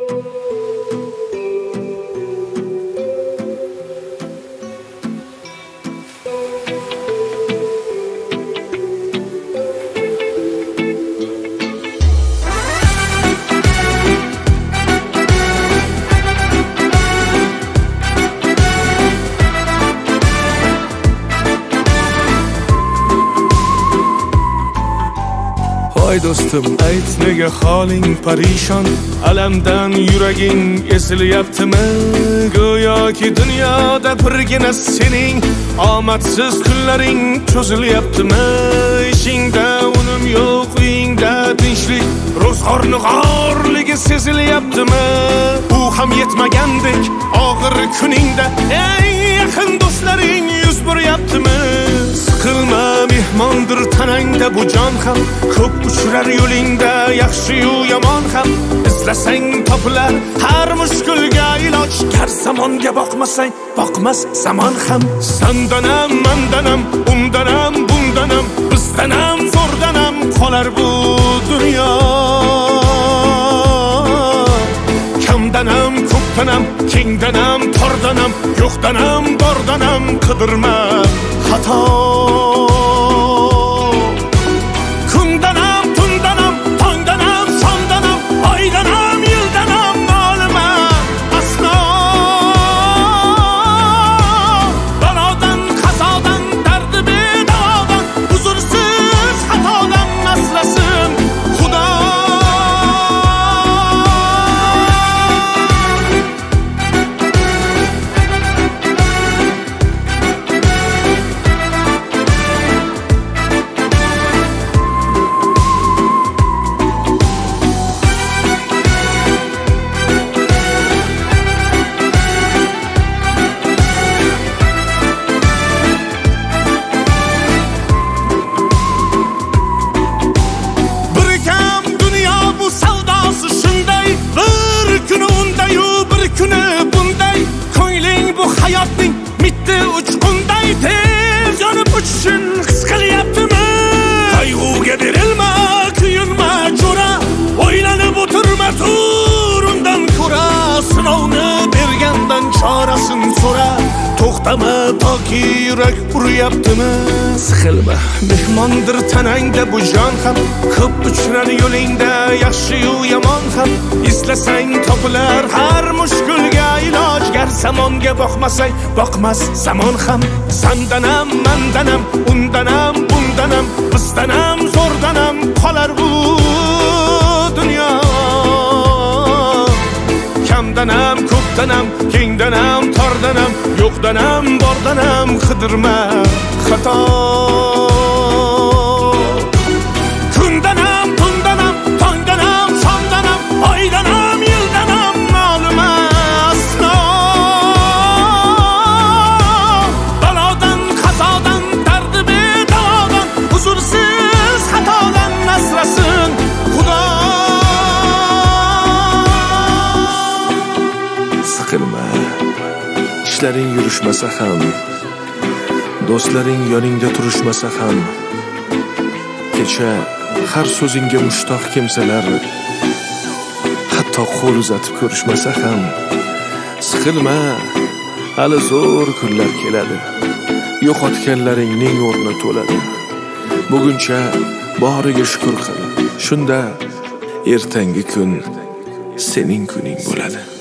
Ay do'stim, ayt nega holing parishon, alamdan yuraging esilyaptimi? Go'yoki dunyoda birgina sening omadsiz kunlaring cho'zilyaptimi? Ishingda unum yo'q, uyingda tinchlik, ro'zg'orni g'orligi sezilyaptimi? U ham yetmagandek og'ir kuningda eng yaqin do'stlaring yuz buryaptimi? Siqilma, mehmondir tanangda bu jon ham, ko'p uchrar yo'lingda yaxshi-yu yomon ham. Izlasang topilar har mushkulga iloj, gar zamonga boqmasang boqmas zamon ham. Sandanam, mandanam, undanam, bundanam, bizdanam, zo'rdanam qolar bu dunyo. Kamdanam, ko'pdanam, kengdanam, tordanam, yo'qdanam, bordanam, qidirma xato. Hayotning mitti uchqunday tez yonib uchishing his qilyaptimi? Qayg'uga berilma, kuyinma jo'ra, o'ylanib o'tirma, tur undan ko'ra. Sinovni bergandan chorasin so'ra, to'xtama toki yurak uryaptimi? Siqilma, mehmondir tanangda bu jon ham, ko'p uchrar yo'lingda yaxshi-yu yomon ham. Izlasang topilar har mushkulga iloj, gar zamonga boqmasang boqmas zamon ham. Sandanam, mandanam, undanam, bundanam, bizdanam, zo'rdanam qolar bu dunyo. Kamdanam, ko'pdanam, kengdanam, tordanam, yo'qdanam, bordanam, qidirma xato. Kundanam, tundanam, tongdanam, sondanam, oydanam, yildanam ma'lum aslo. Balodan, qazodan, dardi bedavodan, huzursiz xatodan asrasin Xudo. Siqilma, ishlaring yurishmasa ham, do'stlaring yoningda turishmasa ham, kecha har so'zingga mushtoq kimsalar hatto qo'l uzatib ko'rishmasa ham. Siqilma, hali zo'r kunlar keladi, yo'qotganlaringning o'rni to'ladi. Buguncha boriga shukr qil, shunda ertangi kun sening kuning bo'ladi.